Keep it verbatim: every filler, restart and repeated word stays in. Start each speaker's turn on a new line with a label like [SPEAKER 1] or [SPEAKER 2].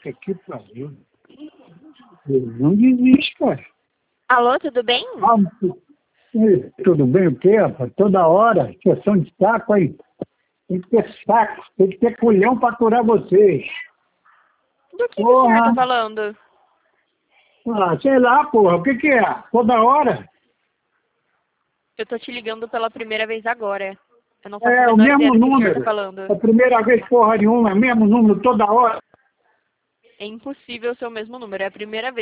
[SPEAKER 1] Puta que pariu. Não desiste, cara.
[SPEAKER 2] Alô, tudo bem?
[SPEAKER 1] Ah, tudo bem o quê, rapaz? Toda hora, questão de saco aí. Tem que ter saco, tem que ter culhão pra aturar vocês.
[SPEAKER 2] Do que, que o
[SPEAKER 1] Porra.
[SPEAKER 2] senhor tá falando?
[SPEAKER 1] Ah, sei lá, porra, o que que é? Toda hora?
[SPEAKER 2] Eu tô te ligando pela primeira vez agora. Eu não faço
[SPEAKER 1] É
[SPEAKER 2] a
[SPEAKER 1] o
[SPEAKER 2] menor
[SPEAKER 1] mesmo
[SPEAKER 2] ideia do que o senhor
[SPEAKER 1] número.
[SPEAKER 2] tá falando.
[SPEAKER 1] É a primeira vez porra nenhuma, é o mesmo número toda hora.
[SPEAKER 2] É impossível ser o mesmo número, é a primeira vez.